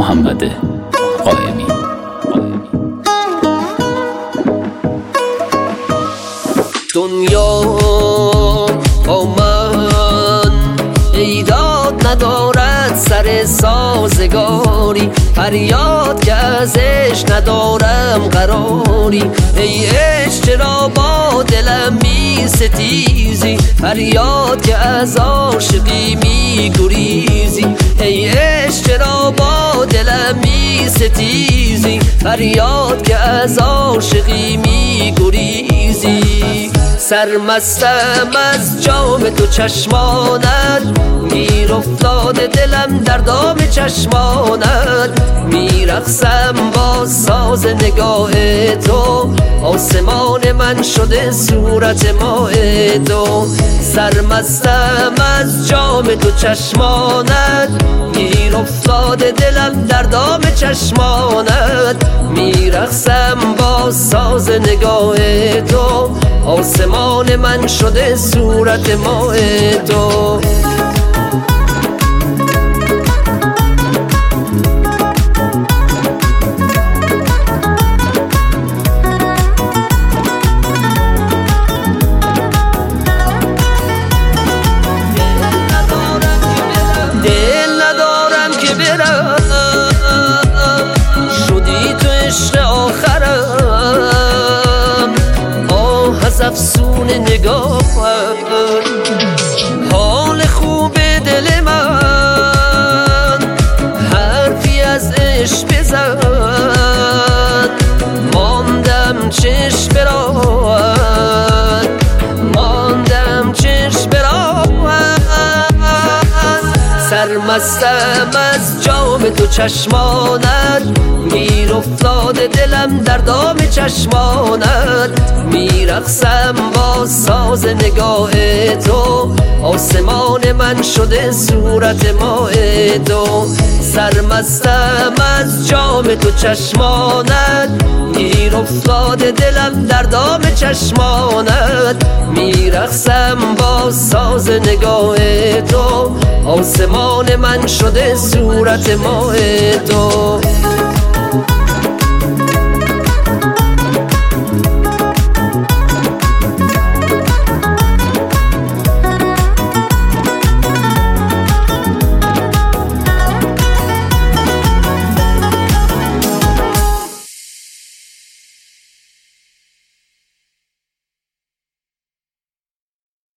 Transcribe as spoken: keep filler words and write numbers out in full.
محمد قائمی. دنیا با من ایداد ندارد سر سازگاری، فریاد که ازش ندارم قراری. ای عشق چرا با دلم می ستیزی، فریاد که از عاشقی می گریزی. ای عشق چرا با دلم می ستیزی، فریاد که از عاشقی می گریزی. سرمستم از جام تو چشمانت، گیر افتاده دلم در دام چشمانت. میرقصم با ساز نگاه تو، آسمان من شده صورت ماه تو. سرمستم از جام تو چشمانت، گیر افتاده دلم در دام چشمانت. میرقصم با ساز نگاه تو، آسمان من شده صورت ماه تو. دل ندارم که برم، شدی تو عشق آخرم. آه از افسون نگاهم، حال خوب دل من، حرفی از عشق بزن. ماندم چشم برات، ماندم چشم برات. سرمستم از جام تو چشمانت، گیر افتاده دلم در دام چشمانت. میرقصم با ساز نگاه تو، آسمان من شده صورت ماه تو. سرمستم از جام تو چشمانت، گیر افتاده دلم در دام چشمانت. میرقصم با ساز نگاه تو، آسمان من شده صورت ماه تو.